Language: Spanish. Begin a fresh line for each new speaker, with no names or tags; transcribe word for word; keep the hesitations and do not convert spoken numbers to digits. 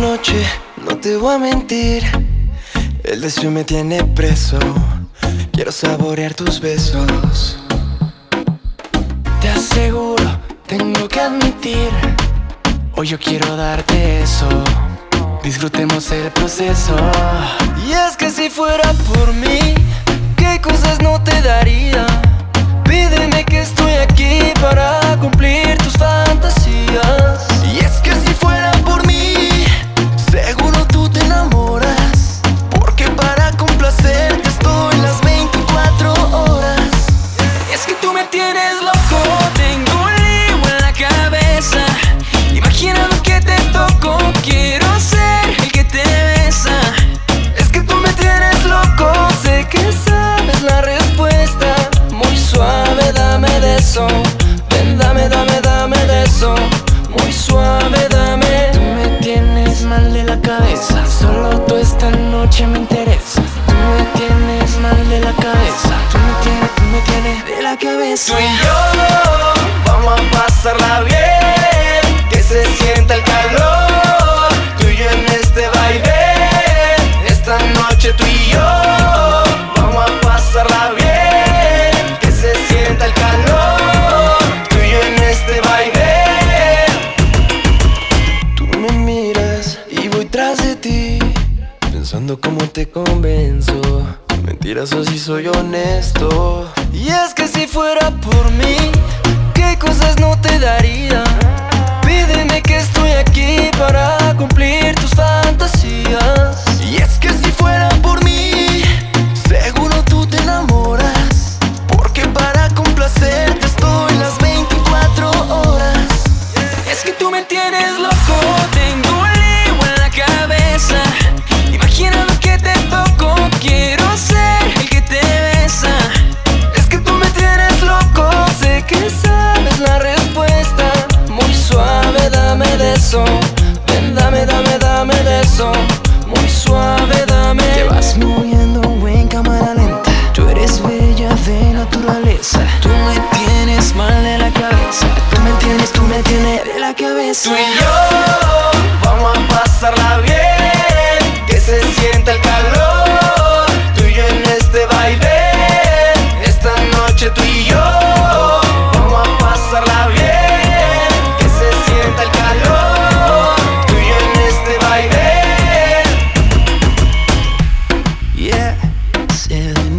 noche, no te voy a mentir, el deseo me tiene preso. Quiero saborear tus besos. Te aseguro, tengo que admitir, hoy yo quiero darte eso. Disfrutemos el proceso. Y es que si fuera por mí, ¿qué cosas no te daría? Pídeme que estoy aquí para cumplir tus fantasías. Y es que si fuera por mí, seguro tú te enamoras, porque para complacerte estoy las veinticuatro horas. Es que tú me tienes loco, tengo un lío en la cabeza. Imagina lo que te toco, quiero ser el que te besa. Es que tú me tienes loco, sé que sabes la respuesta. Muy suave, dame de eso. Ven, dame, dame, dame de eso. Muy suave, dame. Tú me tienes mal de la cabeza, solo tú esta noche me interesa. Tú me tienes mal de la cabeza, tú me tienes, tú me tienes de la cabeza.
Tú y yo vamos a pasarla bien, que se sienta el calor. Tú y yo en este baile, esta noche tú y yo vamos a pasarla bien, que se sienta el calor. Tú y yo en este baile.
Tú me miras y voy tras de ti, pensando cómo te convenzo. Mentiras o si soy honesto. Y es que si fuera por mí, ¿qué cosas no te daría? Pídeme que estoy aquí para cumplir tus fantasías. Y es que si fuera por mí, seguro tú te enamoras, porque para complacerte estoy las veinticuatro horas. Es que tú me tienes loco, tengo un lío en la cabeza. Imagina lo que te toco, quiero ser el que te besa. Es que tú me tienes loco, sé que sabes la respuesta. Muy suave, dame de eso. Ven, dame, dame, dame de eso. Muy suave, dame. Te vas moviendo en cámara lenta, tú eres bella de naturaleza. Tú me tienes mal de la cabeza, tú me tienes, tú me tienes de la cabeza.
Tú y yo vamos a pasarla bien, que se sienta el calor. Tú y yo en este baile, esta noche tú y yo vamos a pasarla bien, que se sienta el calor. Tú y yo en este baile.
Yeah, silly